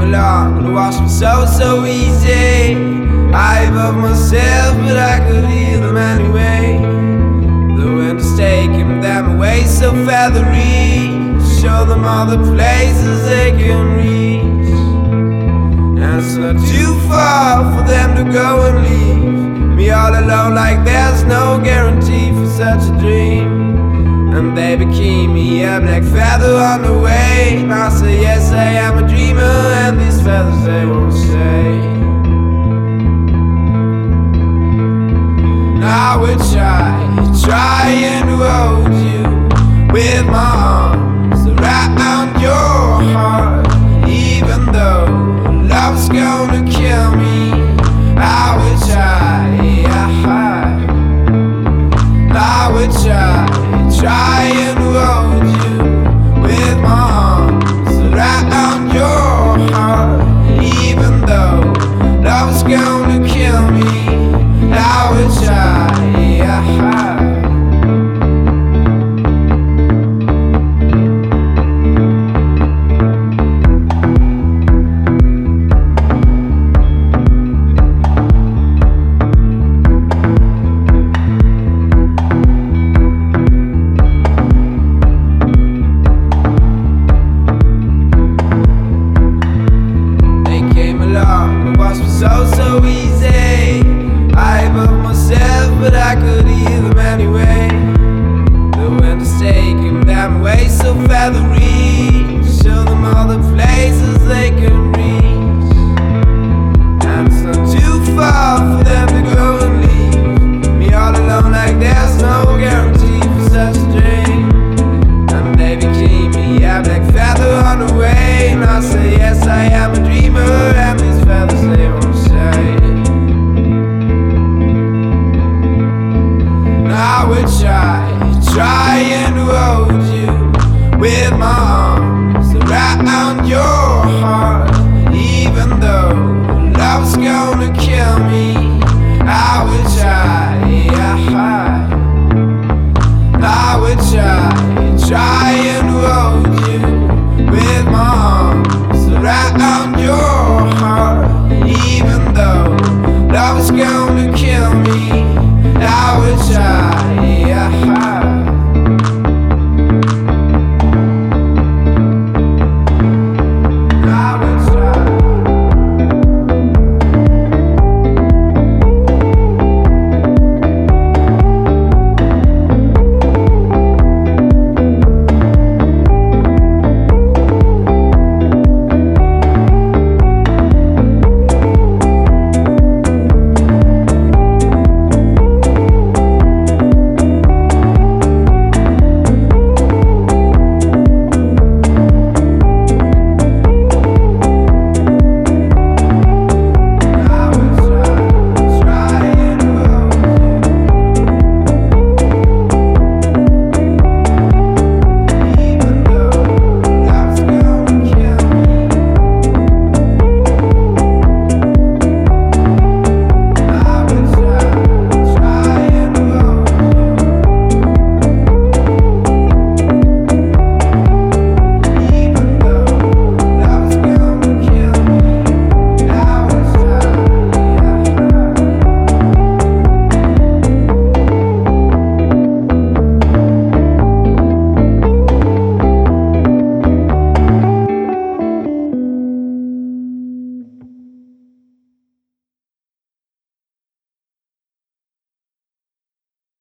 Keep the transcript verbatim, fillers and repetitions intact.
belong. Gonna wash me so, so easy. I love myself, but I could heal them anyway. The wind is taking them away so feathery. Show them all the places they can reach. And it's not too far for them to go and leave me all alone, like there's no guarantee for such a dream. And they became me a black feather on the way. And I say yes, I am a dreamer, and these feathers they won't stay. Now I would try, trying to hold you with my arms around your